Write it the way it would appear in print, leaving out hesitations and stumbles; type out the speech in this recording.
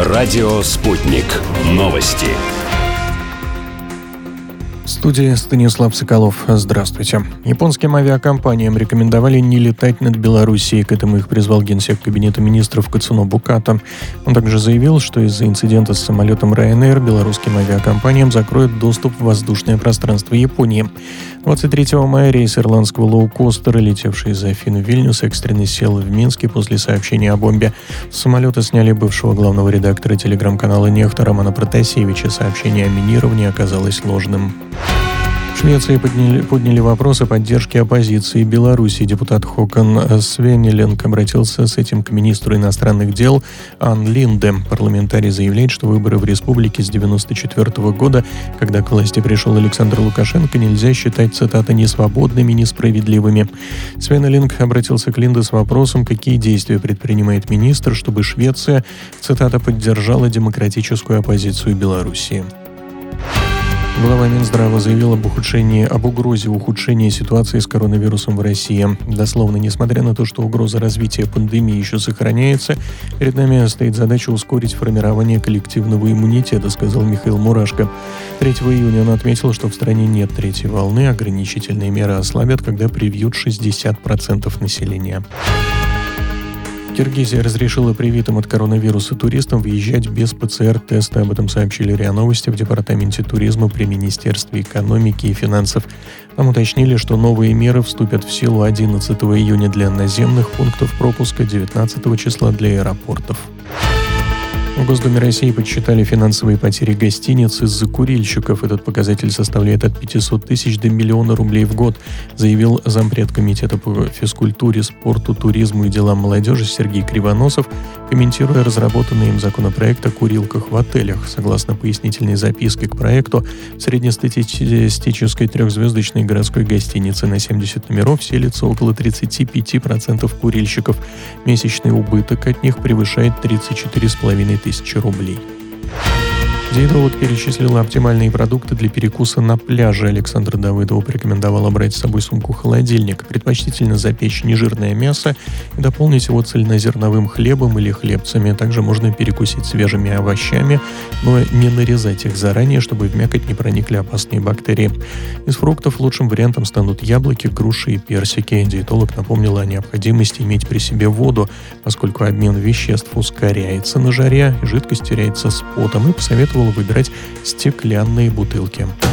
Радио «Спутник». Новости. В студии Станислав Соколов. Здравствуйте. Японским авиакомпаниям рекомендовали не летать над Белоруссией. К этому их призвал генсек Кабинета министров Кацунобу Като. Он также заявил, что из-за инцидента с самолетом Ryanair белорусским авиакомпаниям закроют доступ в воздушное пространство Японии. 23 мая рейс ирландского лоукостера, летевший из Афин в Вильнюс, экстренно сел в Минске после сообщения о бомбе. С самолета сняли бывшего главного редактора телеграм-канала «Нехта» Романа Протасевича. Сообщение о минировании оказалось ложным. В Швеции подняли вопрос о поддержке оппозиции Беларуси. Депутат Håkan Svenneling обратился с этим к министру иностранных дел Анн Линде. Парламентарий заявляет, что выборы в республике с 1994 года, когда к власти пришел Александр Лукашенко, нельзя считать, цитата, «несвободными, несправедливыми». Svenneling обратился к Линде с вопросом, какие действия предпринимает министр, чтобы Швеция, цитата, «поддержала демократическую оппозицию Беларуси». Глава Минздрава заявил об угрозе ухудшения ситуации с коронавирусом в России. Дословно, несмотря на то, что угроза развития пандемии еще сохраняется, перед нами стоит задача ускорить формирование коллективного иммунитета, сказал Михаил Мурашко. 3 июня он отметил, что в стране нет третьей волны, ограничительные меры ослабят, когда привьют 60% населения. Киргизия разрешила привитым от коронавируса туристам въезжать без ПЦР-теста. Об этом сообщили РИА Новости в Департаменте туризма при Министерстве экономики и финансов. Там уточнили, что новые меры вступят в силу 11 июня для наземных пунктов пропуска, 19 числа для аэропортов. В Госдуме России подсчитали финансовые потери гостиниц из-за курильщиков. Этот показатель составляет от 500 тысяч до миллиона рублей в год, заявил зампред Комитета по физкультуре, спорту, туризму и делам молодежи Сергей Кривоносов, комментируя разработанный им законопроект о курилках в отелях. Согласно пояснительной записке к проекту, в среднестатистической трехзвездочной городской гостинице на 70 номеров селится около 35% курильщиков. Месячный убыток от них превышает 34,5 тысячи рублей. Диетолог перечислил оптимальные продукты для перекуса на пляже. Александр Давыдов порекомендовал брать с собой сумку-холодильник. Предпочтительно запечь нежирное мясо и дополнить его цельнозерновым хлебом или хлебцами. Также можно перекусить свежими овощами, но не нарезать их заранее, чтобы в мякоть не проникли опасные бактерии. Из фруктов лучшим вариантом станут яблоки, груши и персики. Диетолог напомнил о необходимости иметь при себе воду, поскольку обмен веществ ускоряется на жаре, и жидкость теряется с потом, и посоветовал выбирать стеклянные бутылки.